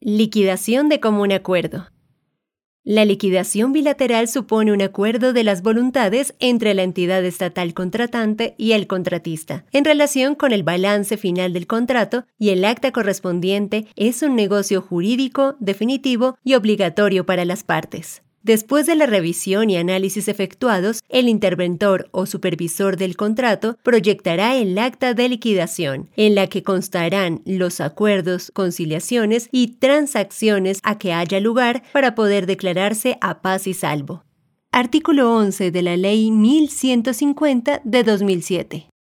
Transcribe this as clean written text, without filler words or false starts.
Liquidación de común acuerdo. La liquidación bilateral supone un acuerdo de las voluntades entre la entidad estatal contratante y el contratista, en relación con el balance final del contrato, y el acta correspondiente es un negocio jurídico, definitivo y obligatorio para las partes. Después de la revisión y análisis efectuados, el interventor o supervisor del contrato proyectará el acta de liquidación, en la que constarán los acuerdos, conciliaciones y transacciones a que haya lugar para poder declararse a paz y salvo. Artículo 11 de la Ley 1150 de 2007.